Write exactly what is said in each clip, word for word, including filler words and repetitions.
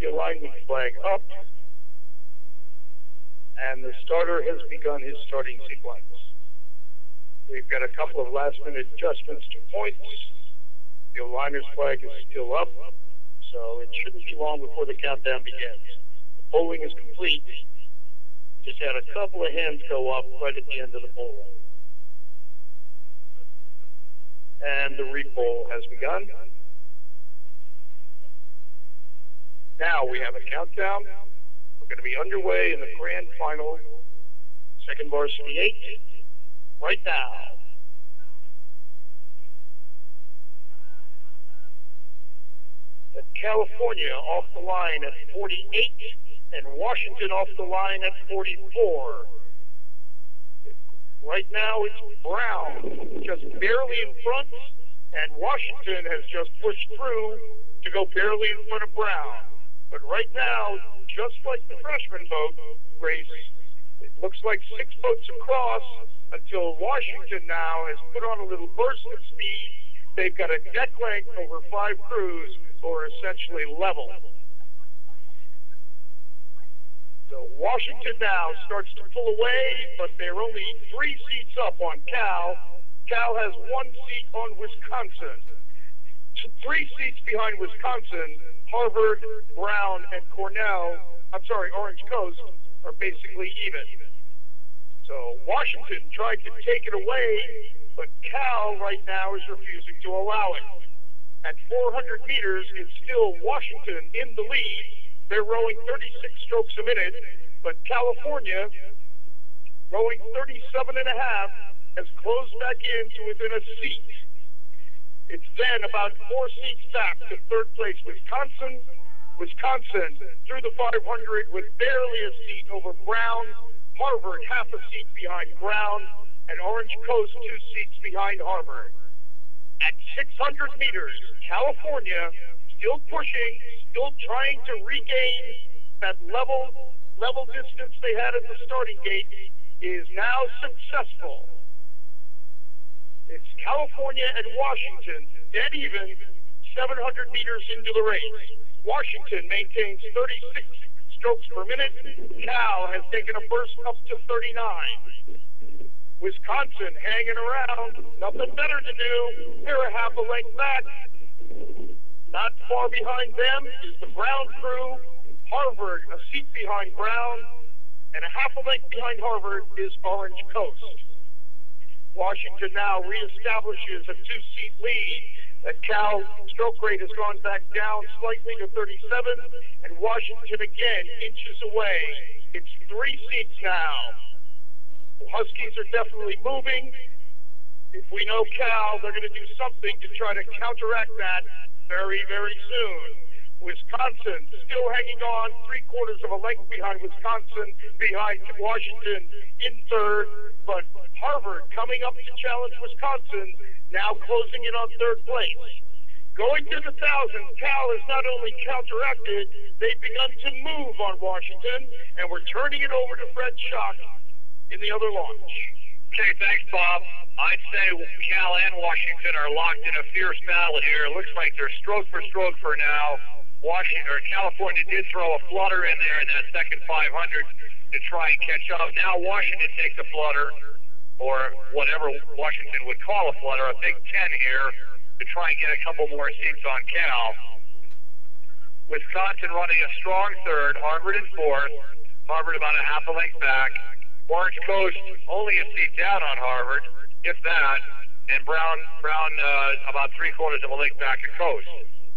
the alignment flag up, and the starter has begun his starting sequence. We've got a couple of last-minute adjustments to points. The aligner's flag is still up, so it shouldn't be long before the countdown begins. The polling is complete. Just had a couple of hands go up right at the end of the poll. And the repoll has begun. Now we have a countdown. We're going to be underway in the grand final, second varsity eight, right now. At California off the line at forty-eight, and Washington off the line at forty-four. Right now it's Brown, just barely in front, and Washington has just pushed through to go barely in front of Brown. But right now, just like the freshman boat race, it looks like six boats across until Washington now has put on a little burst of speed. They've got a deck length over five crews, or essentially level. So Washington now starts to pull away, but they're only three seats up on Cal. Cal has one seat on Wisconsin. Three seats behind Wisconsin, Harvard, Brown, and Cornell, I'm sorry, Orange Coast, are basically even. So Washington tried to take it away, but Cal right now is refusing to allow it. At four hundred meters, it's still Washington in the lead. They're rowing thirty-six strokes a minute, but California, rowing thirty-seven and a half, has closed back in to within a seat. It's then about four seats back to third place Wisconsin. Wisconsin through the five hundred with barely a seat over Brown. Harvard half a seat behind Brown, and Orange Coast two seats behind Harvard. At six hundred meters, California still pushing, still trying to regain that level level distance they had at the starting gate, is now successful. It's California and Washington dead even, seven hundred meters into the race. Washington maintains thirty-six strokes per minute. Cal has taken a burst up to thirty-nine. Wisconsin hanging around, nothing better to do. They're a half a length back. Not far behind them is the Brown crew. Harvard, a seat behind Brown, and a half a length behind Harvard is Orange Coast. Washington now reestablishes a two-seat lead. That Cal stroke rate has gone back down slightly to thirty-seven, and Washington again inches away. It's three seats now. The Huskies are definitely moving. If we know Cal, they're going to do something to try to counteract that very, very soon. Wisconsin still hanging on, three quarters of a length behind Wisconsin, behind Washington in third, but Harvard coming up to challenge Wisconsin, now closing in on third place. Going to the thousand, Cal has not only counteracted, they've begun to move on Washington, and we're turning it over to Fred Schock in the other launch. Okay, thanks, Bob. I'd say Cal and Washington are locked in a fierce battle here. It looks like they're stroke for stroke for now. Washington or California did throw a flutter in there in that second five hundred to try and catch up. Now Washington takes a flutter, or whatever Washington would call a flutter, a Big Ten here, to try and get a couple more seats on Cal. Wisconsin running a strong third, Harvard in fourth, Harvard about a half a length back. Orange Coast only a seat down on Harvard, if that, and Brown Brown uh, about three quarters of a length back at Coast.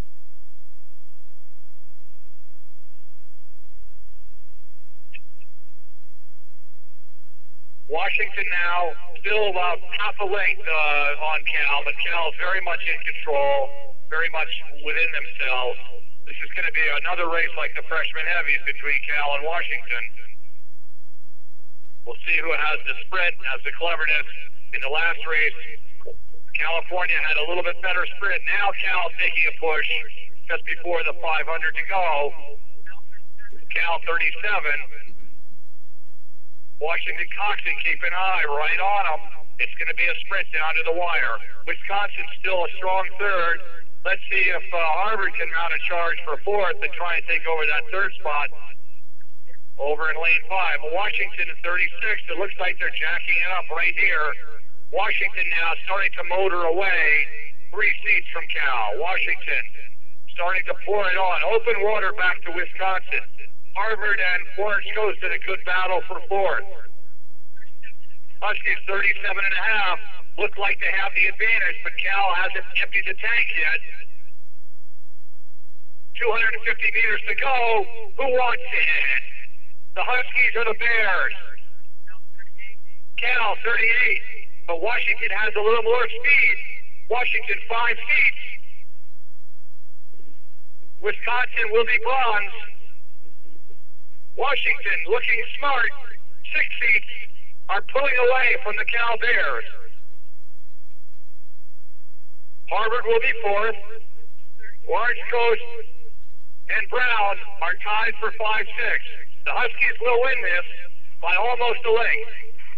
Washington now still about half a length uh, on Cal, but Cal is very much in control, very much within themselves. This is going to be another race like the freshman heavies between Cal and Washington. We'll see who has the sprint, has the cleverness. In the last race, California had a little bit better sprint. Now Cal taking a push just before the five hundred to go. Cal thirty-seven. Washington Coxon keep an eye right on them. It's going to be a sprint down to the wire. Wisconsin still a strong third, Let's see if uh, Harvard can mount a charge for fourth and try and take over that third spot over in lane five. Washington in thirty-six. It looks like they're jacking it up right here. Washington now starting to motor away. Three seats from Cal. Washington starting to pour it on. Open water back to Wisconsin. Harvard and Orange Coast in a good battle for fourth. Huskies thirty-seven and a half. Look like they have the advantage, but Cal hasn't emptied the tank yet. two hundred fifty meters to go. Who wants it? The Huskies or the Bears? Cal thirty-eight, but Washington has a little more speed. Washington five seats. Wisconsin will be bronze. Washington looking smart. Six seats are pulling away from the Cal Bears. Harvard will be fourth. Orange Coast and Brown are tied for five six. The Huskies will win this by almost a length.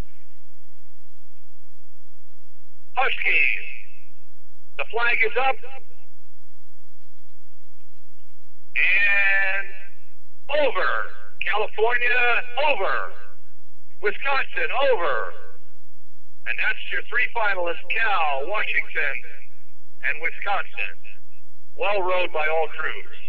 Huskies. The flag is up. And over. California, over. Wisconsin, over. And that's your three finalists, Cal, Washington, and Wisconsin. Well rowed by all crews.